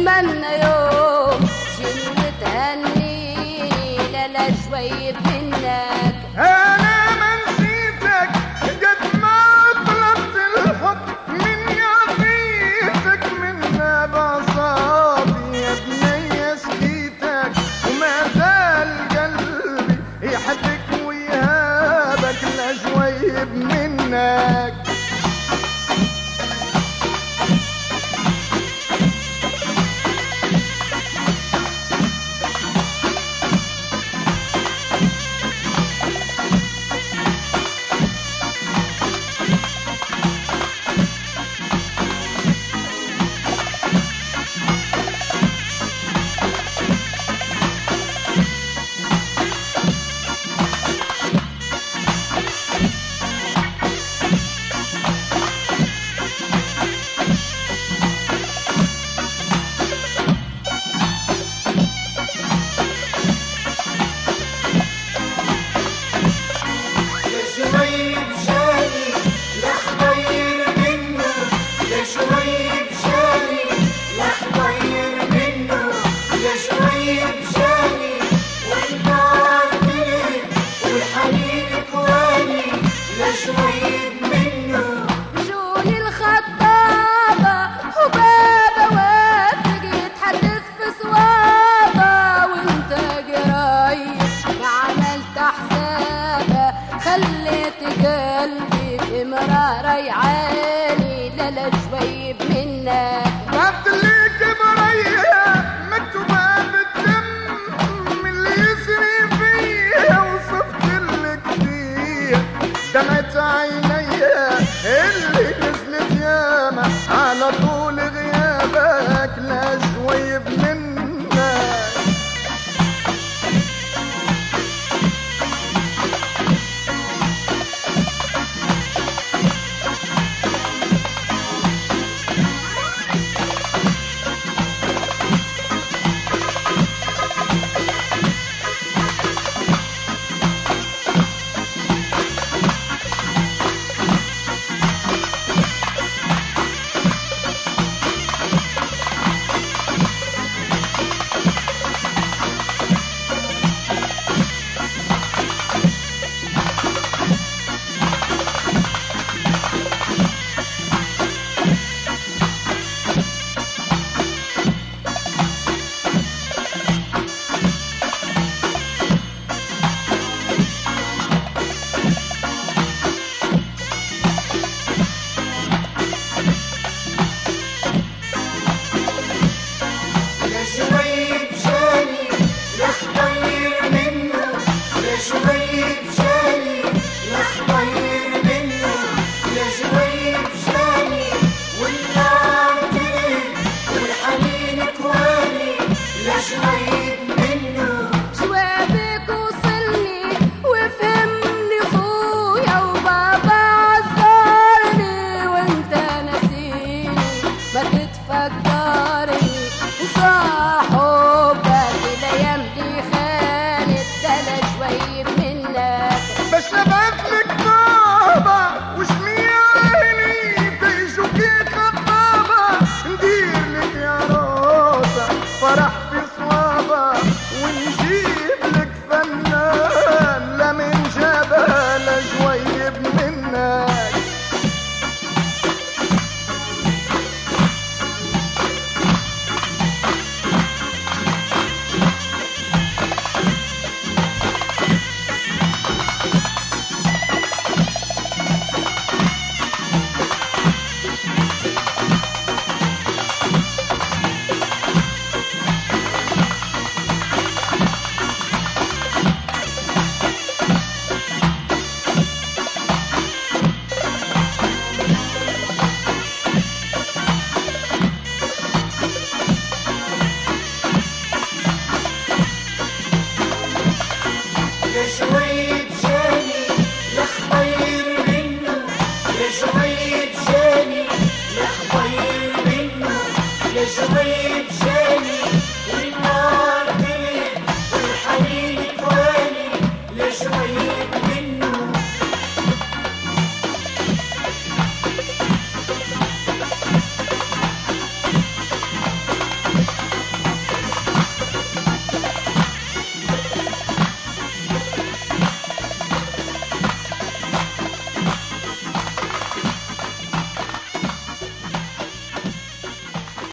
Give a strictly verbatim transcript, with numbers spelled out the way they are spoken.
نتمنى يوم تجيني وتهنيني لا لا شوية منك. انا ما نسيتك قد ما طلبت الحب من يعطيتك من بساطي يا بني سقيتك وما زال قلبي يحبك ويهابك لا شوي منك. خليت قلبي مرارة يعاني لا لا شوي منك. كتبت ليك برية مكتوبة بالدم من اللي يسري فيا وصفت لك كتير دمعت عينيا اللي نزلت ياما على طول غيابك لا شوي منك. شوية جاني لخ طير منه يا شوية جاني